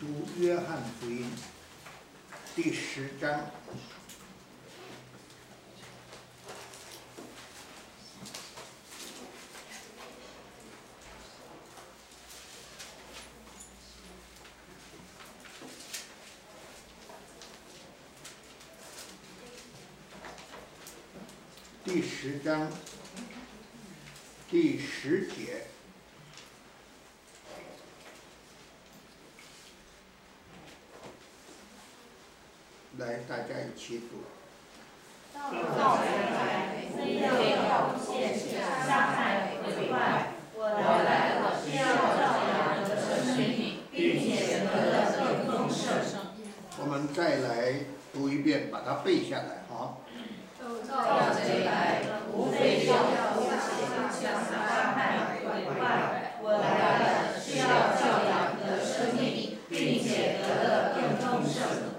读约翰福音第10章。第10章第10节，来，大家一起读。 到人来，非要陷杀害毁坏，我来了是要照样得生命，并且得的更丰盛。 我们再来读一遍，把它背下来啊。 盗贼来，无非要杀害毁坏，我来了是要照样得生命，并且得的更丰盛。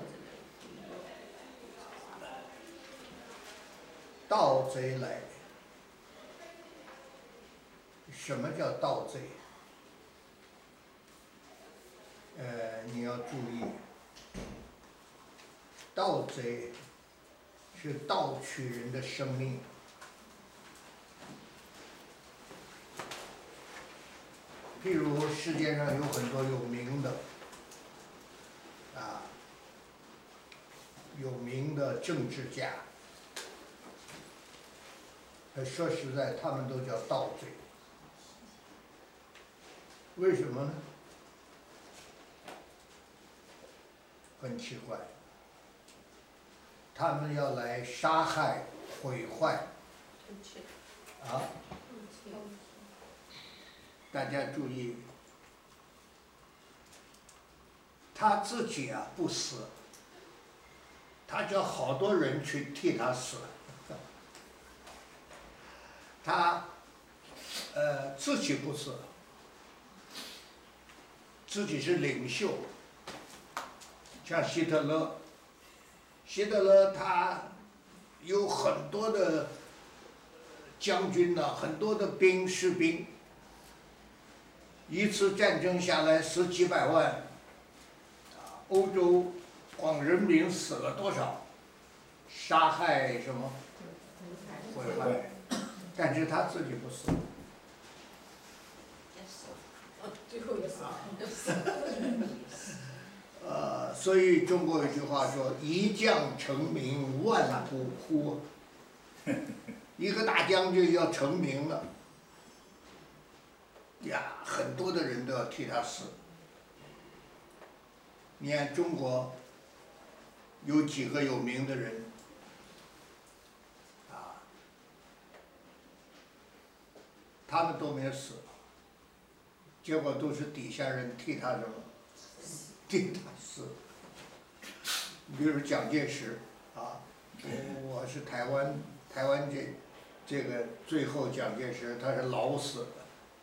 盗贼来，什么叫盗贼？你要注意，盗贼是盗取人的生命。譬如世界上有很多有名的有名的政治家，说实在，他们都叫盗贼。为什么呢？很奇怪，他们要来杀害、毁坏。大家注意，他自己不死，他叫好多人去替他死。他自己不死，自己是领袖，像希特勒。希特勒他有很多的将军呢，很多的士兵，一次战争下来10几百万，欧洲光人民死了多少？杀害什么？毁坏。但是他自己不死。 最后也死所以中国有句话说：“一将成名，万骨枯。”一个大将军要成名了，很多的人都要替他死。你看中国有几个有名的人，他们都没死，结果都是底下人替他什么？替他死。比如蒋介石我是台湾这个最后蒋介石他是老死的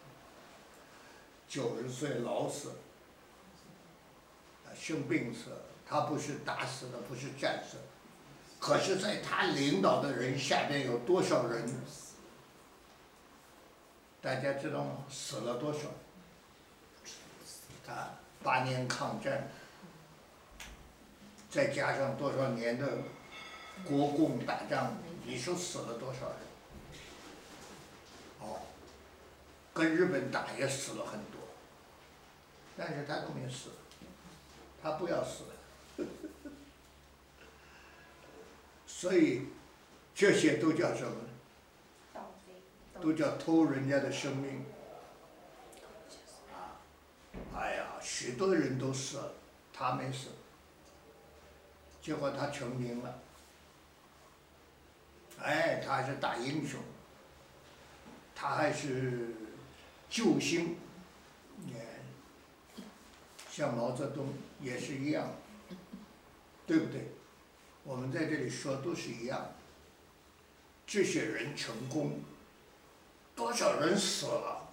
，90岁老死，生病死，他不是打死的，不是战死的。可是在他领导的人下边有多少人？大家知道吗？死了多少？8年抗战，再加上多少年的国共打仗，你说死了多少人？跟日本打也死了很多，但是他都没死，他不要死。所以这些都叫什么？都叫偷人家的生命。许多人都死了，他没死，结果他成名了。他还是大英雄，他还是救星。像毛泽东也是一样，对不对？我们在这里说都是一样。这些人成功，多少人死了？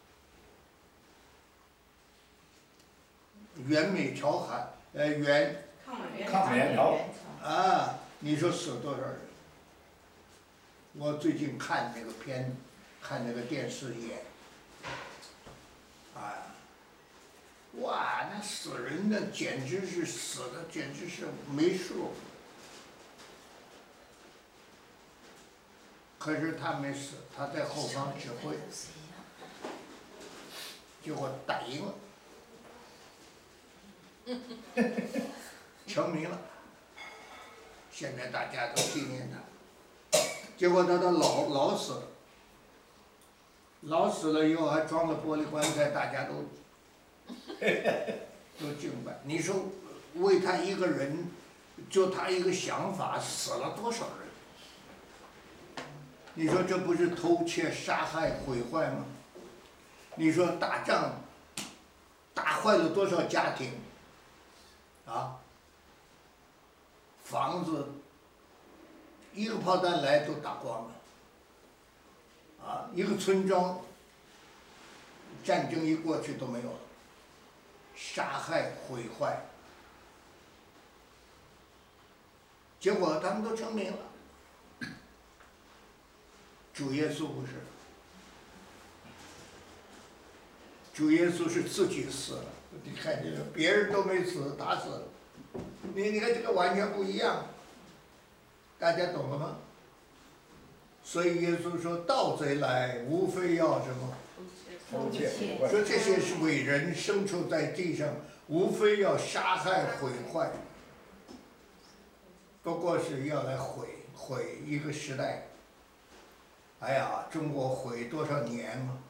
援美朝韩， 抗美援朝你说死了多少人？我最近看那个电视演， 哇，那死人的简直是死的，简直是没数。可是他没死，他在后方指挥，结果打赢了，成名了。现在大家都纪念他。结果他的老死了，老死了以后还装了玻璃棺材，大家都敬拜。你说为他一个人，就他一个想法，死了多少人？你说这不是偷窃、杀害、毁坏吗？你说打仗打坏了多少家庭？啊，房子一个炮弹来都打光了。啊，一个村庄战争一过去都没有了，杀害毁坏，结果他们都成名了。主耶稣不是，主耶稣是自己死了，你看这个别人都没死，他死了，你看这个完全不一样，大家懂了吗？所以耶稣说盗贼来，无非要什么？ 偷窃毁坏。 说这些是伟人生处在地上，无非要杀害毁坏，不过是要来毁一个时代。哎呀，中国毁多少年嘛？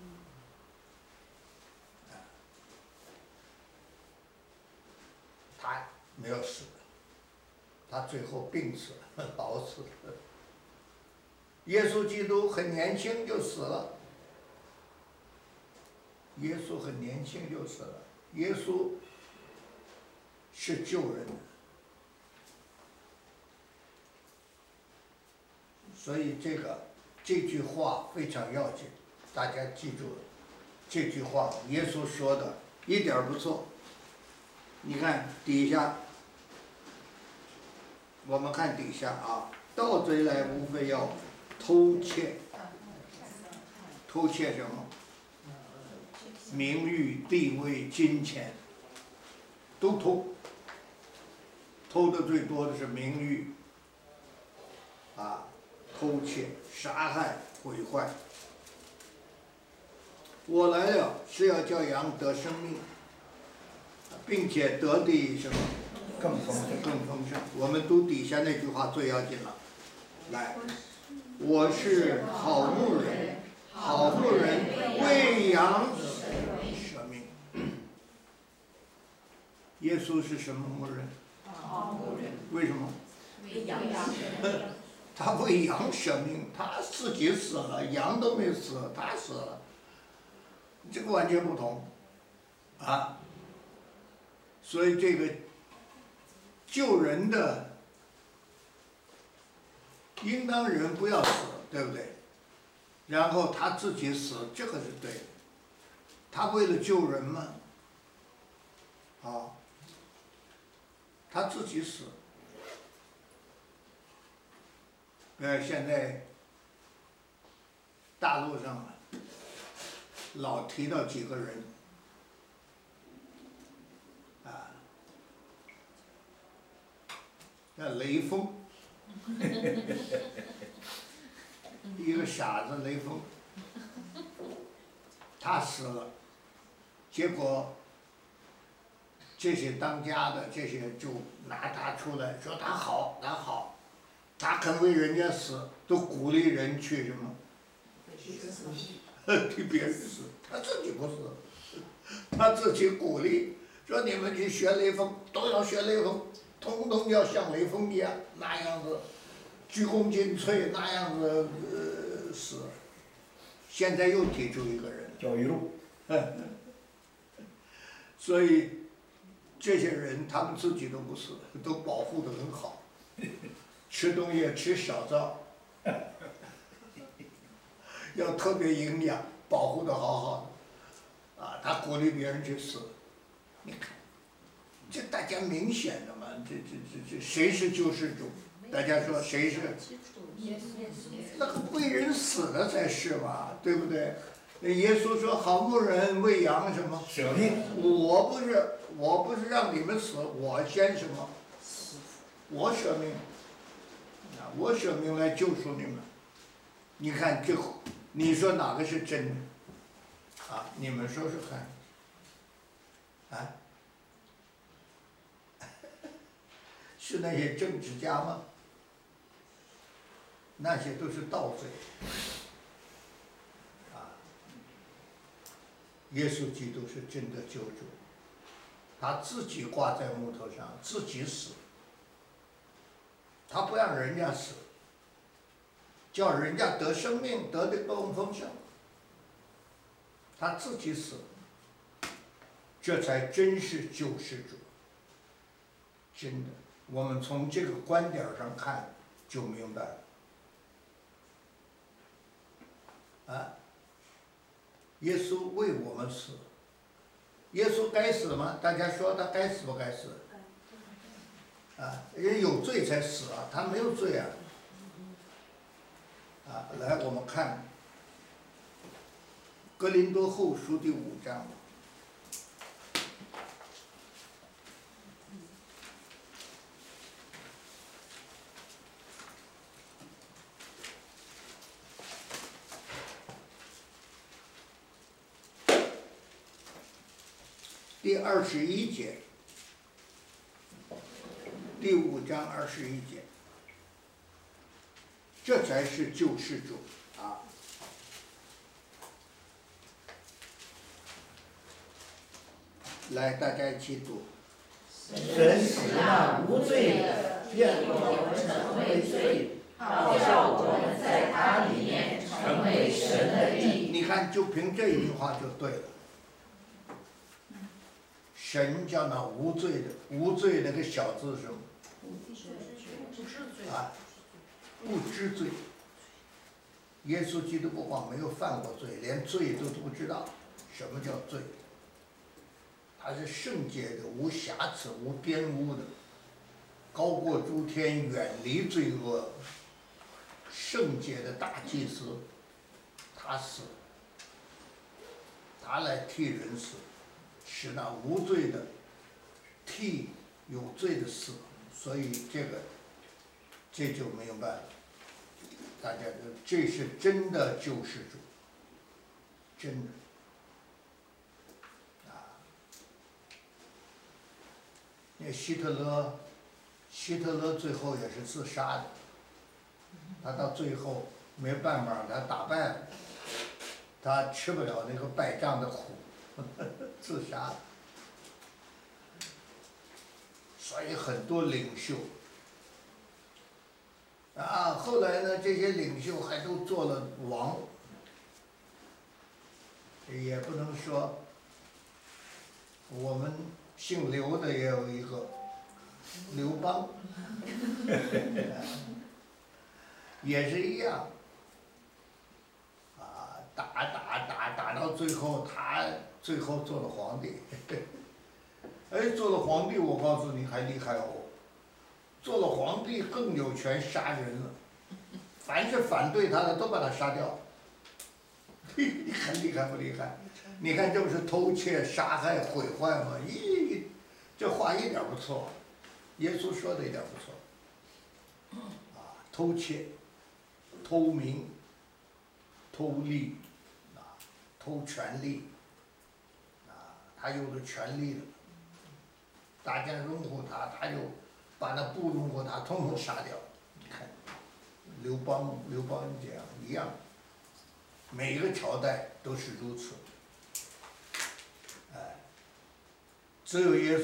他没有死，他最后病死了，老死了。耶稣基督很年轻就死了，耶稣很年轻就死了，耶稣是救人的，所以这句话非常要紧，大家记住了。这句话耶稣说的一点儿不错。你看底下，我们看底下啊，盗贼来无非要偷窃，偷窃什么？名誉、地位、金钱，都偷。偷的最多的是名誉，啊，偷窃、杀害、毁坏。我来了是要叫羊得生命，并且得的什么？ 更丰盛。 更丰盛。我们读底下那句话最要紧了。来，我是好牧人，好牧人为羊舍命。耶稣是什么牧人？ 好牧人。 为什么？ 为羊舍命。 他为羊舍命，他自己死了，羊都没死，他死了，这个完全不同，啊，所以这个救人的，应当人不要死，对不对？然后他自己死，这个是对的。他为了救人嘛，啊，他自己死。现在大陆上老提到几个人，啊，叫雷锋，一个傻子雷锋，他死了，结果这些当家的这些就拿他出来说他好，他好。他肯为人家死，都鼓励人去什么？替别人死，他自己不死，他自己鼓励说你们去学雷锋，都要学雷锋，通通要像雷锋一样那样子，鞠躬尽瘁那样子死。现在又提出一个人， 教育路。 所以这些人他们自己都不死，都保护得很好。吃东西吃少造，要特别营养，保护得好好的，啊，他鼓励别人去死，你看，这大家明显的嘛，这谁是救世主？大家说谁是？那个为人死的才是嘛，对不对？ 耶稣说：“好牧人喂羊什么？ 舍命。 我不是让你们死，我先什么？我舍命，啊，我舍命来救赎你们。你看这，你说哪个是真的？啊，你们说说看。啊？是那些政治家吗？那些都是盗贼。啊，耶稣基督是真的救主，他自己挂在木头上，自己死，他不让人家死，叫人家得生命，得的更丰盛，他自己死，这才真是救世主。真的，我们从这个观点上看就明白了。啊，耶稣为我们死，耶稣该死吗？大家说他该死不该死？啊，人有罪才死啊，他没有罪啊。啊，来我们看《哥林多后书》第5章。第21节，第5章21节，这才是救世主啊！来，大家一起读。 神使那无罪的变我们成为罪，好叫我们在他里面成为神的义。 你看，就凭这一句话就对了。神叫那无罪的，无罪那个小字是什么？啊，不知罪。耶稣基督不光没有犯过罪，连罪都不知道什么叫罪。他是圣洁的，无瑕疵、无玷污的，高过诸天，远离罪恶，圣洁的大祭司。他死，他来替人死。使那无罪的替有罪的死，所以这就明白了，大家这是真的救世主，真的啊！那希特勒最后也是自杀的，他到最后没办法，他打败了，他吃不了那个败仗的苦。自杀了，所以很多领袖啊，后来呢，这些领袖还都做了王，也不能说，我们姓刘的也有一个刘邦，也是一样，啊，打到最后他。最后做了皇帝，哎，做了皇帝，我告诉你还厉害哦，做了皇帝更有权杀人了，凡是反对他的都把他杀掉，你看厉害不厉害？你看这不是偷窃、杀害、毁坏吗？咦，这话一点不错，耶稣说的一点不错，啊，偷窃、偷名、偷利，啊，偷权利。他有了权利了，大家拥护他，他就把那不拥护他统统杀掉。你看，刘邦这样一样，每个朝代都是如此。哎，只有耶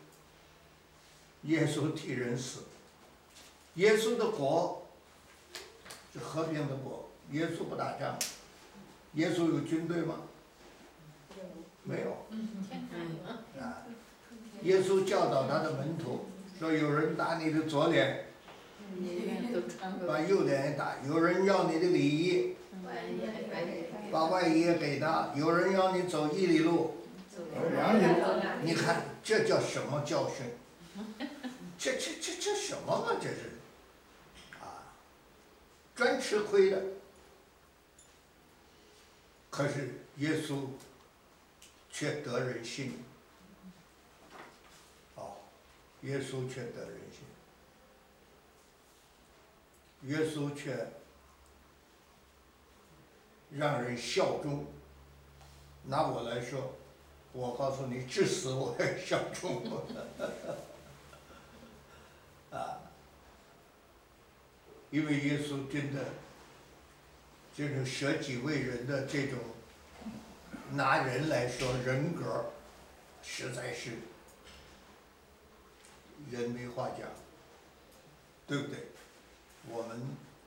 稣替人死，耶稣的国是和平的国，耶稣不打仗，耶稣有军队吗？没有。啊，耶稣教导他的门徒说：“有人打你的左脸，把右脸也打；有人要你的里衣，把外衣也给他；有人要你走1里路，你看这叫什么教训？这什么嘛？这是啊，专吃亏的。可是耶稣却得人心。耶稣却得人心，耶稣却让人效忠。拿我来说，我告诉你，至死我也效忠。因为耶稣真的这种舍己为人的这种，拿人来说人格，实在是人没话讲，对不对？我们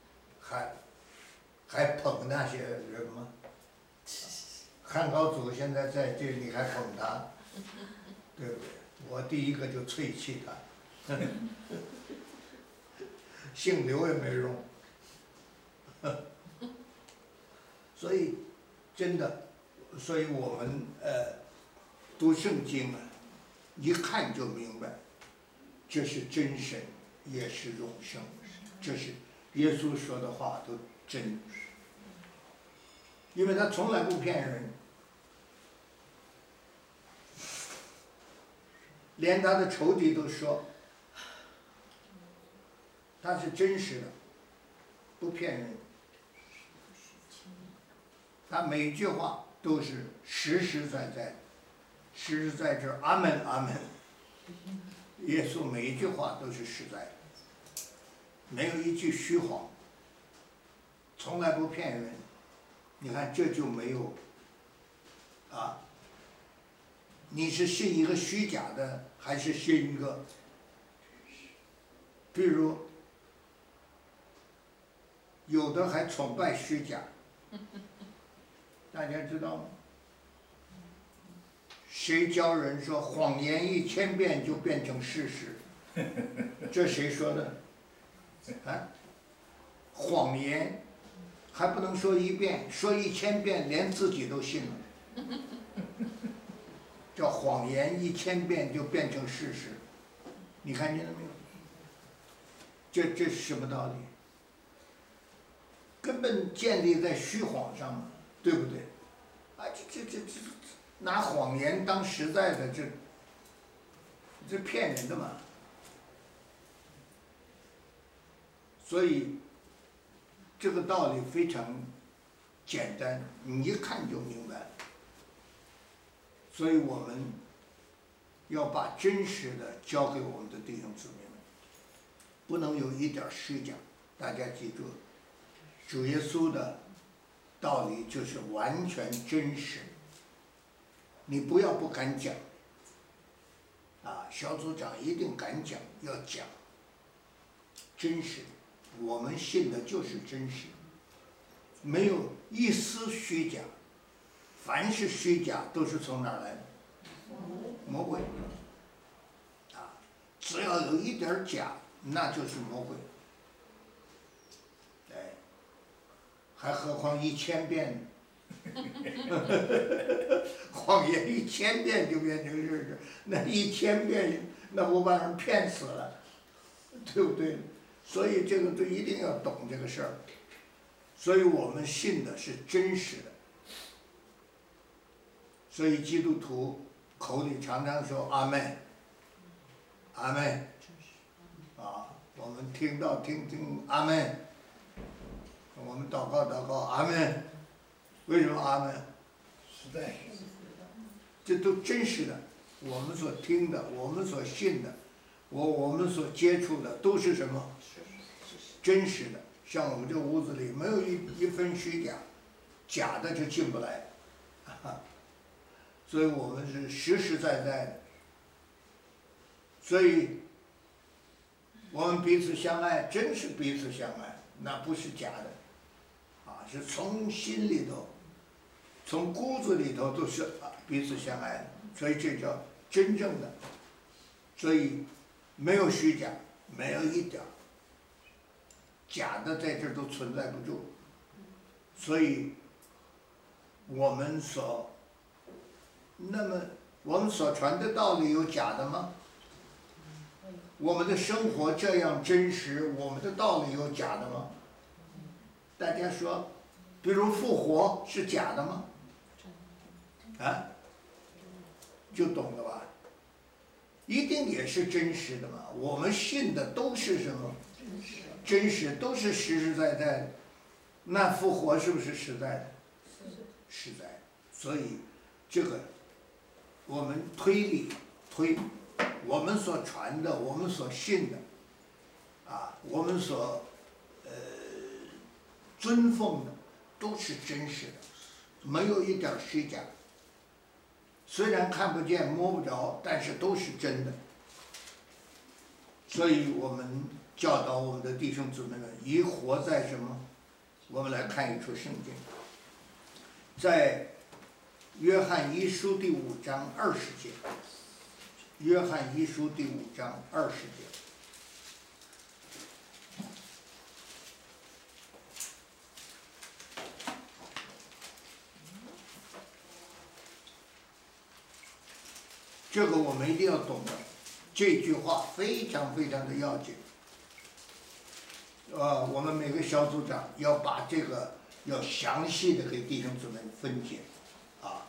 还捧那些人吗？汉高祖现在在这里还捧他，对不对？我第一个就唾弃他，姓刘也没用。所以真的，所以我们读圣经啊，一看就明白，这是真神，也是永生，这是耶稣说的话都真，因为他从来不骗人，连他的仇敌都说他是真实的，不骗人，他每一句话都是实实在在，实实在在，阿门阿门。耶稣每一句话都是实在的，没有一句虚谎，从来不骗人。你看这就没有你是信一个虚假的，还是信一个？比如有的还崇拜虚假，大家知道吗？谁教人说谎言1000遍就变成事实？这谁说的？谎言还不能说1遍，说1000遍，连自己都信了。叫谎言1000遍就变成事实，你看见了没有？这是什么道理？根本建立在虚谎上嘛，对不对？这拿谎言当实在的，这骗人的嘛。所以这个道理非常简单，你一看就明白。所以我们要把真实的交给我们的弟兄姊妹们，不能有一点虚假。大家记住，主耶稣的道理就是完全真实，你不要不敢讲。小组长一定敢讲，要讲真实。我们信的就是真实，没有一丝虚假。凡是虚假都是从哪儿来的？魔鬼。只要有一点假，那就是魔鬼。还何况1000遍呢？谎言1000遍就变成事实，那1000遍那不把人骗死了，对不对？所以这个都一定要懂这个事儿。所以我们信的是真实的。所以基督徒口里常常说阿门，阿门，我们听到听阿门，我们祷告阿门。为什么阿门？ 实在， 这都真实的。我们所听的，我们所信的，我们所接触的都是什么？真实的。像我们这屋子里没有一分虚假，假的就进不来。所以我们是实实在在的。所以我们彼此相爱，真是彼此相爱，那不是假的，是从心里头，从骨子里头都是彼此相爱的，所以这叫真正的。所以没有虚假，没有一点假的在这儿都存在不住。所以我们所传的道理有假的吗？我们的生活这样真实，我们的道理有假的吗？大家说，比如复活是假的吗？ 啊，就懂了吧？一定也是真实的嘛。我们信的都是什么？真实，都是实实在在的。那复活是不是实在的？实在的。所以这个我们推，我们所传的，我们所信的，啊，我们所尊奉的，都是真实的，没有一点虚假。虽然看不见摸不着，但是都是真的。所以我们教导我们的弟兄姊妹们，宜活在什么？我们来看一处圣经，在约翰一书第5章20节。约翰一书第5章20节。这个我们一定要懂的，这句话非常非常的要紧。我们每个小组长要把这个要详细的给弟兄姊妹分解，啊，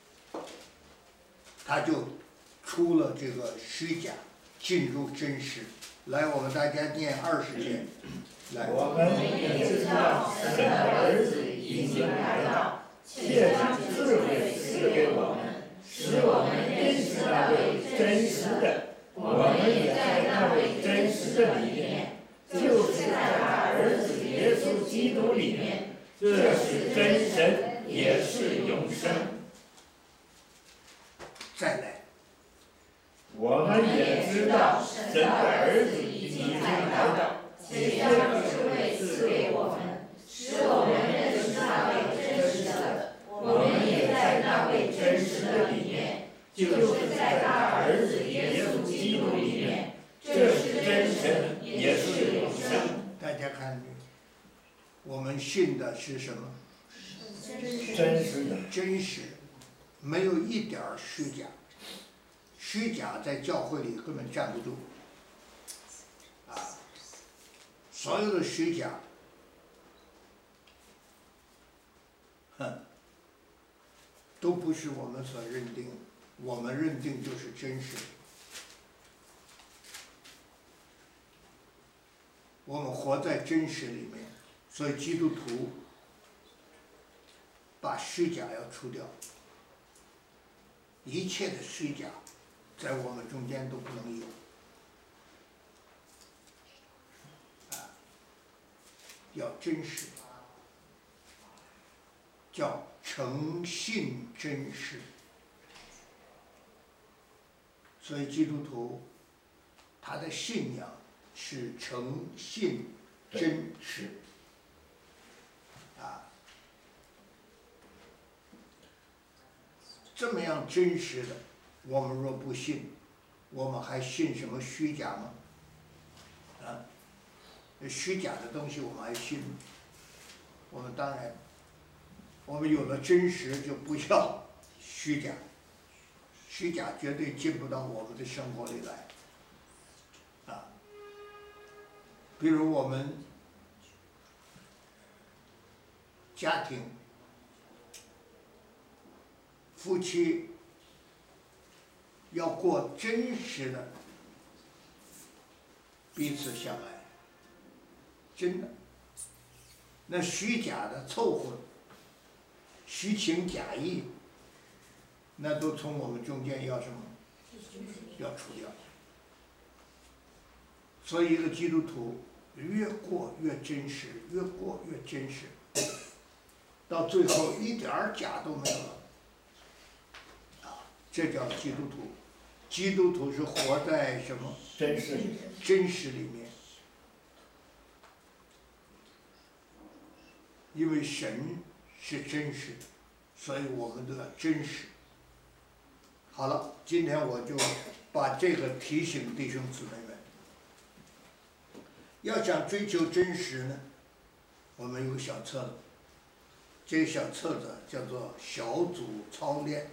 他就出了这个虚假，进入真实。来，我们大家念20节。来， 我们也知道神的儿子已经来到，且将智慧赐给我们，使我们认识那位真实的。我们也在那位真实的里面，就是在他儿子耶稣基督里面。这是真神，也是永生。 再来， 我们也知道神的儿子已经来到，且将智慧赐给我们，使我们认识那位真实的。我们也在那位真实的里面，就是在他儿子耶稣基督里面。这是真神，也是永生。 大家看，我们信的是什么？ 真实的， 真实，没有一点儿虚假。虚假在教会里根本站不住，啊，所有的虚假，都不是我们所认定的，我们认定就是真实的。我们活在真实里面，所以基督徒把虚假要除掉，一切的虚假在我们中间都不能有，要真实，叫诚信真实。所以基督徒他的信仰是诚信真实，这么样真实的，我们若不信，我们还信什么虚假吗？虚假的东西我们还信吗？我们当然，我们有了真实就不要虚假，虚假绝对进不到我们的生活里来。比如我们家庭，夫妻要过真实的彼此相爱，真的。那虚假的凑合，虚情假意，那都从我们中间要什么？要除掉。所以一个基督徒越过越真实，越过越真实，到最后一点儿假都没有了。这叫基督徒。基督徒是活在什么？ 真实里。 真实里面。因为神是真实的，所以我们都要真实。好了，今天我就把这个提醒弟兄姊妹们。要想追求真实呢，我们有个小册子，这个小册子叫做小组操练。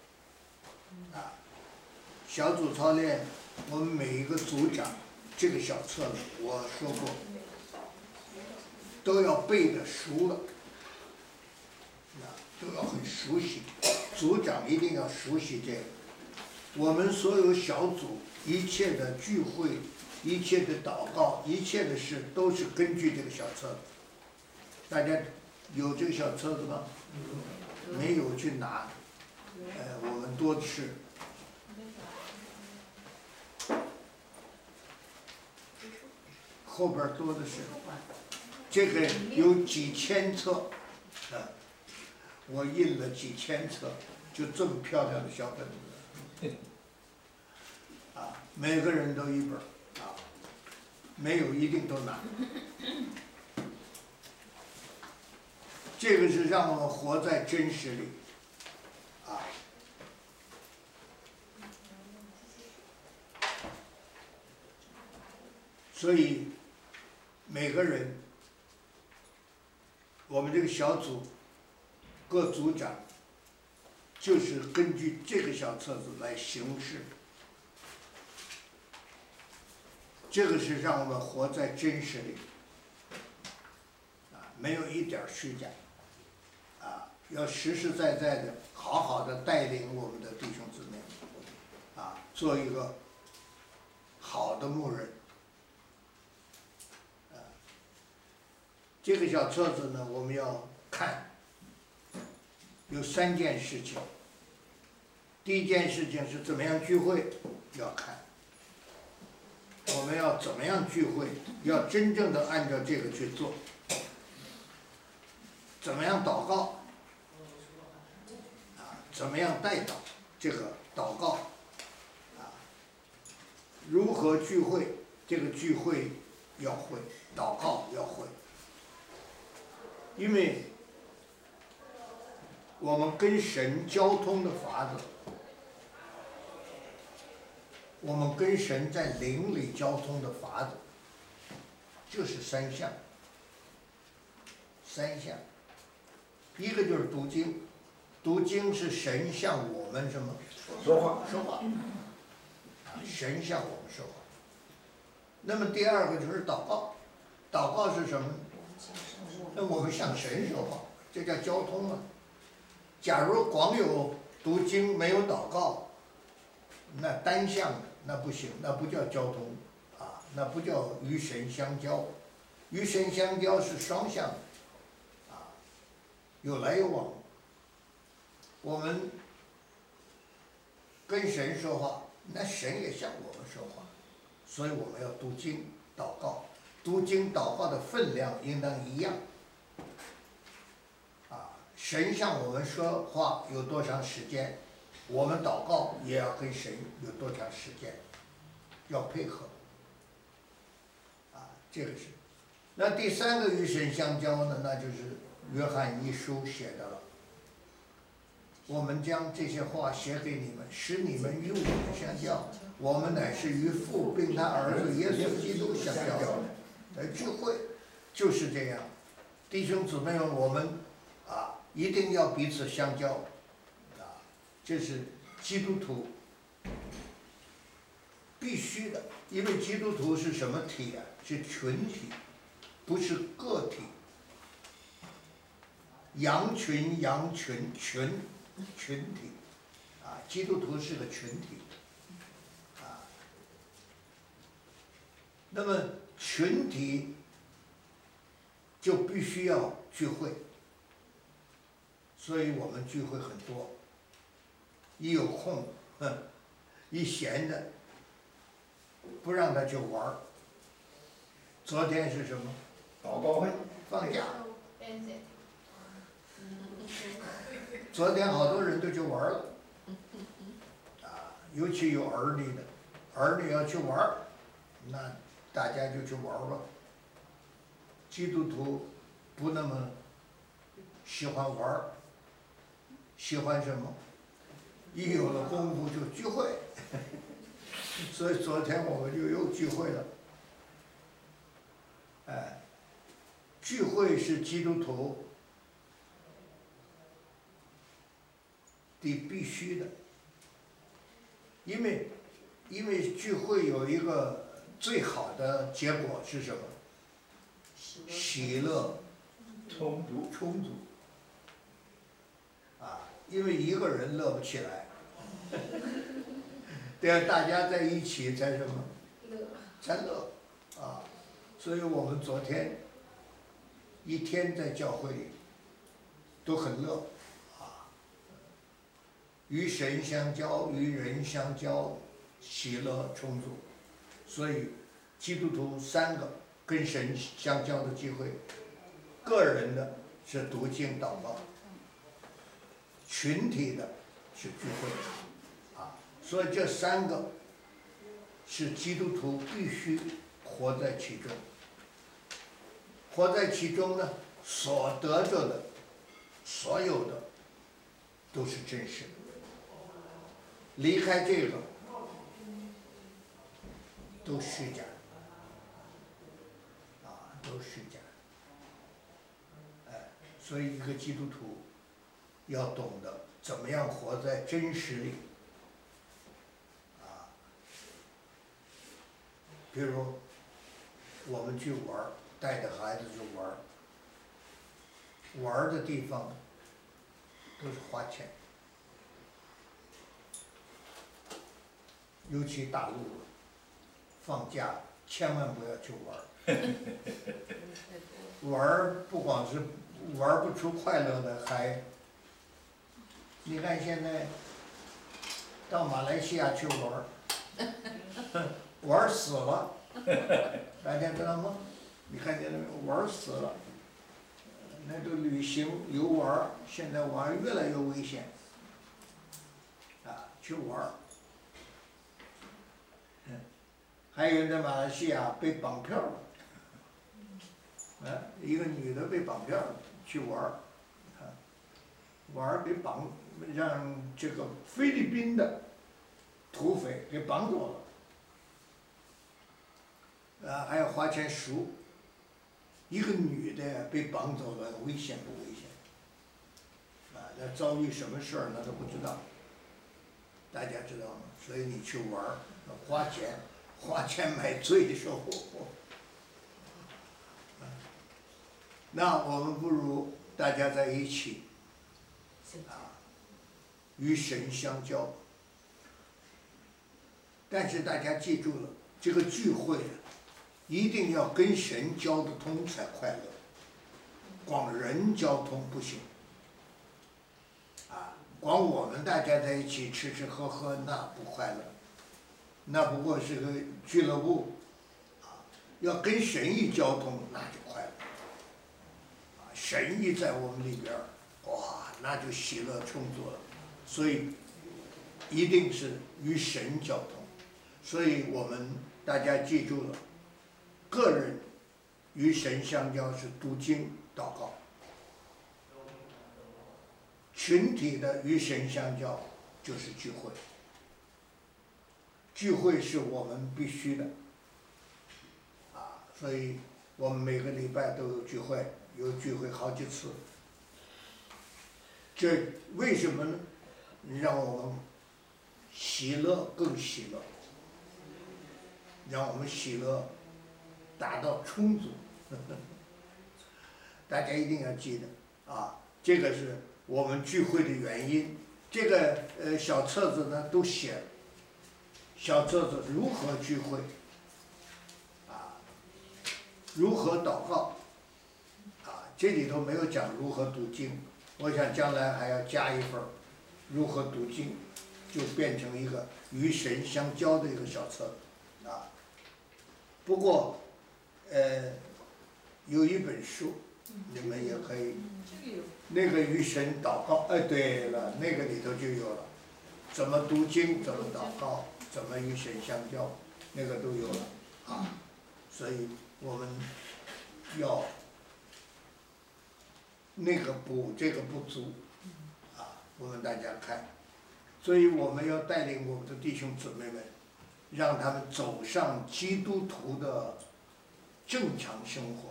小组操练，我们每一个组长，这个小册子我说过，都要背得熟了，都要很熟悉。 组长一定要熟悉这个。我们所有小组一切的聚会、一切的祷告、一切的事，都是根据这个小册子。大家有这个小册子吗？没有去拿，我们多的是。后边多的是，这个有几千册，我印了几千册，就这么漂亮的小本子，每个人都一本，没有一定都拿。这个是让我们活在真实里，所以每个人，我们这个小组各组长就是根据这个小册子来行事，这个是让我们活在真实里，没有一点虚假，要实实在在的好好的带领我们的弟兄姊妹，做一个好的牧人。这个小册子呢，我们要看，有3件事情。第一件事情是怎么样聚会，要看。我们要怎么样聚会，要真正的按照这个去做。怎么样祷告，怎么样带祷，这个祷告，如何聚会，这个聚会要会，祷告要会。因为我们跟神交通的法子，我们跟神在灵里交通的法子，就是3项。一个就是读经，读经是神向我们什么说话， 神向我们说话。那么第二个就是祷告，祷告是什么呢？那我们向神说话，这叫交通啊。假如光有读经没有祷告，那单向的那不行，那不叫交通，那不叫与神相交。与神相交是双向的，有来有往。我们跟神说话，那神也向我们说话，所以我们要读经祷告。读经祷告的分量应当一样。神向我们说话有多长时间，我们祷告也要跟神有多长时间，要配合。这个是。那第3个与神相交呢，那就是约翰1书写的了。我们将这些话写给你们，使你们与我们相交。我们乃是与父并他儿子耶稣基督相交。聚会就是这样，弟兄姊妹们，我们一定要彼此相交，这是基督徒必须的，因为基督徒是什么体啊？是群体，不是个体。羊群，群体，基督徒是个群体，那么群体就必须要聚会。所以我们聚会很多，一有空，一闲的，不让他去玩儿。昨天是什么？ 祷告会， 放假。昨天好多人都去玩了，尤其有儿女的，儿女要去玩儿，那大家就去玩吧。基督徒不那么喜欢玩儿。喜欢什么？一有了功夫就聚会，所以昨天我们就又聚会了。聚会是基督徒的必须的，因为聚会有一个最好的结果是什么？喜乐充足。 因为一个人乐不起来，对呀，大家在一起才什么？才乐，啊，所以我们昨天一天在教会里都很乐，啊，与神相交，与人相交，喜乐充足，所以基督徒3个跟神相交的机会，个人的是读经祷告，群体的是聚会，啊，所以这3个是基督徒必须活在其中。活在其中呢，所得着的，所有的都是真实的。离开这个，都虚假，啊，都虚假。哎，所以一个基督徒要懂得怎么样活在真实里。啊，比如我们去玩儿，带着孩子去玩儿，玩儿的地方都是花钱，尤其大陆放假千万不要去玩儿。玩儿不光是玩儿不出快乐的，还，你看现在到马来西亚去玩儿，玩儿死了，大家知道吗？你看见了没有？玩儿死了。那个旅行游玩儿，现在玩儿越来越危险，啊，去玩儿。还有人在马来西亚被绑票了，一个女的被绑票了，去玩儿，玩儿给绑，让这个菲律宾的土匪给绑走了，还要花钱赎。一个女的被绑走了，危险不危险？那遭遇什么事儿那都不知道，大家知道吗？所以你去玩儿，花钱买罪受。那我们不如大家在一起，与神相交。但是大家记住了，这个聚会一定要跟神交得通才快乐，光人交通不行。光我们大家在一起吃吃喝喝，那不快乐，那不过是个俱乐部，要跟神一交通，那就快乐。神一在我们里边儿，哇，那就喜乐充足了。所以一定是与神交通。所以我们大家记住了，个人与神相交是读经祷告，群体的与神相交就是聚会。聚会是我们必须的，所以我们每个礼拜都有聚会，有聚会好几次。这为什么呢？让我们喜乐更喜乐，让我们喜乐达到充足。大家一定要记得啊，这个是我们聚会的原因。这个小册子呢都写了，小册子如何聚会，如何祷告，这里头没有讲如何读经，我想将来还要加一份儿，如何读经，就变成一个与神相交的一个小册子，不过，有一本书，你们也可以，那个与神祷告，对了，那个里头就有了，怎么读经，怎么祷告，怎么与神相交，那个都有了，所以我们要那个补这个不足，我们大家看，所以我们要带领我们的弟兄姊妹们，让他们走上基督徒的正常生活。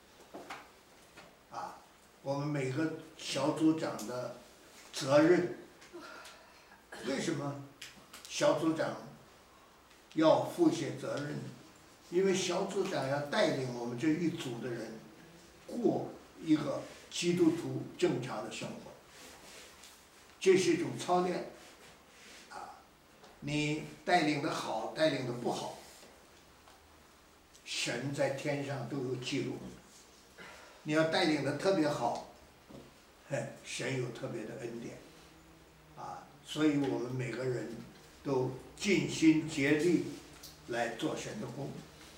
我们每个小组长的责任，为什么小组长要负些责任呢？因为小组长要带领我们这一组的人过一个基督徒正常的生活。 这是一种操练，你带领的好，带领的不好，神在天上都有记录。你要带领的特别好，神有特别的恩典，所以我们每个人都尽心竭力来做神的工，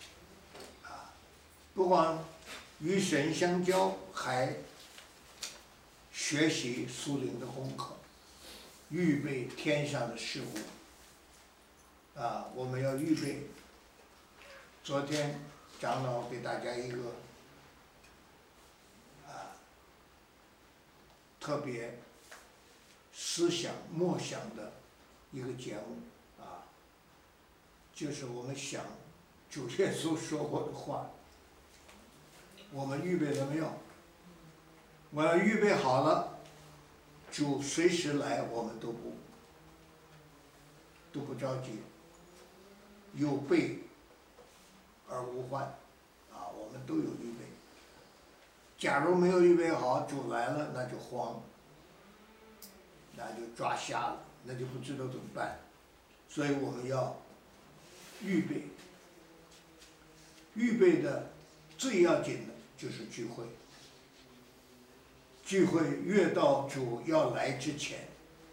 不光与神相交，还学习属灵的功课，预备天上的事物。我们要预备。昨天长老给大家一个特别思想默想的一个节目，就是我们想主耶稣说过的话，我们预备了没有？我要预备好了，主随时来，我们都不着急，有备而无患，我们都有预备。假如没有预备好，主来了那就慌，那就抓瞎了，那就不知道怎么办。所以我们要预备，预备的最要紧的就是聚会。聚会越到主要来之前，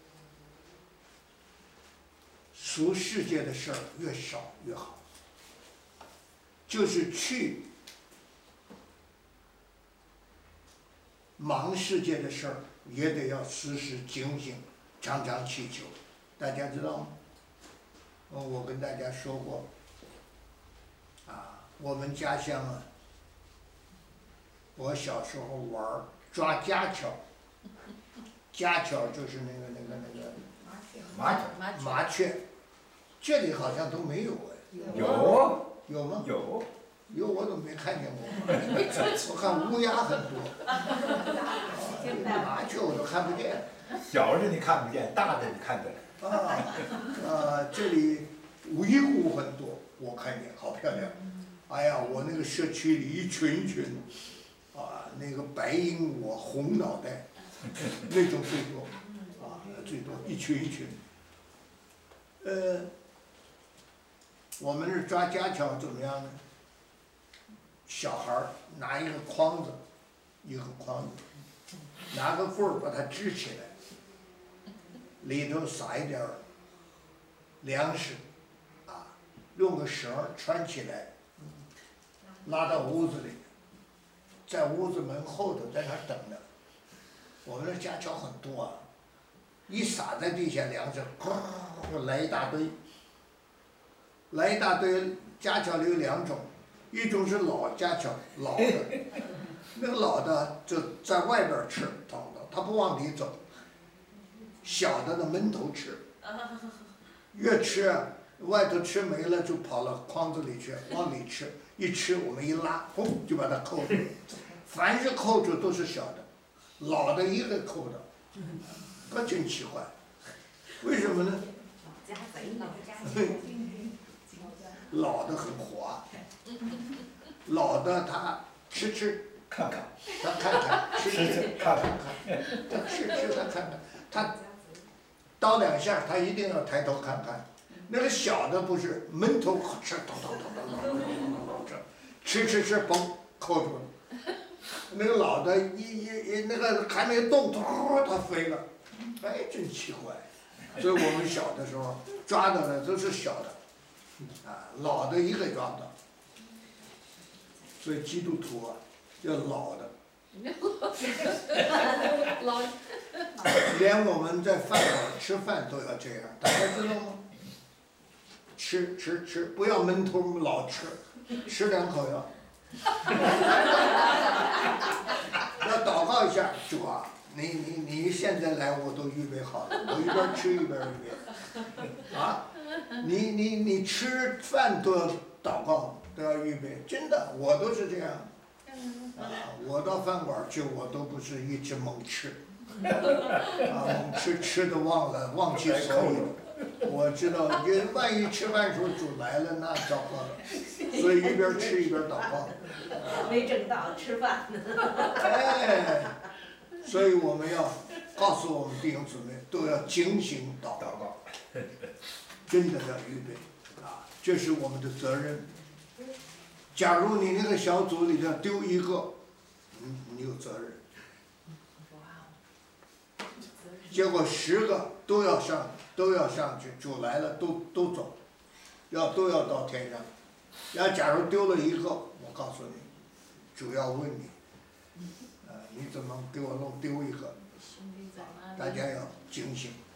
属世界的事儿越少越好。就是去忙世界的事儿，也得要时时警醒，常常祈求。大家知道吗？我跟大家说过，我们家乡我小时候玩抓家巧，家巧就是那个麻雀，这里好像都没有有吗？有我怎么没看见过？我看乌鸦很多，麻雀我都看不见。 小的你看不见，大的你看见。 这里无一户很多，我看见好漂亮。哎呀，我那个社区里一群群，那个白鹦鹉、红脑袋，那种最多，最多一群一群。我们是抓家巧怎么样呢？小孩儿拿一个筐子，拿个棍儿把它支起来，里头撒一点粮食，用个绳儿穿起来，拉到屋子里，在屋子门后头在那儿等着。我们的家巧很多一撒在地下粮食，来一大堆。家巧里有两种，一种是老家巧，老的，那个老的就在外边吃，他不往里走。小的呢闷头吃，越吃外头吃没了就跑到筐子里去，往里吃，一吃我们一拉，轰就把它扣住。凡是扣住都是小的，老的一个扣的，这真奇怪，为什么呢？老的很滑，老的他吃看看， 他看看吃看看， 他吃他看看，他叨两下他一定要抬头看看。那个小的不是闷头吃，吃嘣扣住了。那个老的那个还没动，他飞了，哎，真奇怪。所以我们小的时候抓到的都是小的。老的一个抓不到，所以基督徒要老的。连我们在饭馆吃饭都要这样，大家知道吗？吃，不要闷头老吃，吃两口要祷告一下，主啊，你现在来我都预备好了，我一边吃一边预备。你吃饭都要祷告，都要预备，真的，我都是这样。我到饭馆去，我都不是一直猛吃，猛吃的忘记所有了。我知道，万一吃饭时候主来了，那糟糕了。所以一边吃一边祷告。 没正道吃饭。 哎，所以我们要告诉我们弟兄姊妹都要警醒祷告，真的要预备啊，这是我们的责任。假如你那个小组里头丢一个，你有责任。结果10个都要上去，主来了都走，都要到天上。假如丢了一个，我告诉你，主要问你，你怎么给我弄丢一个？大家要警醒。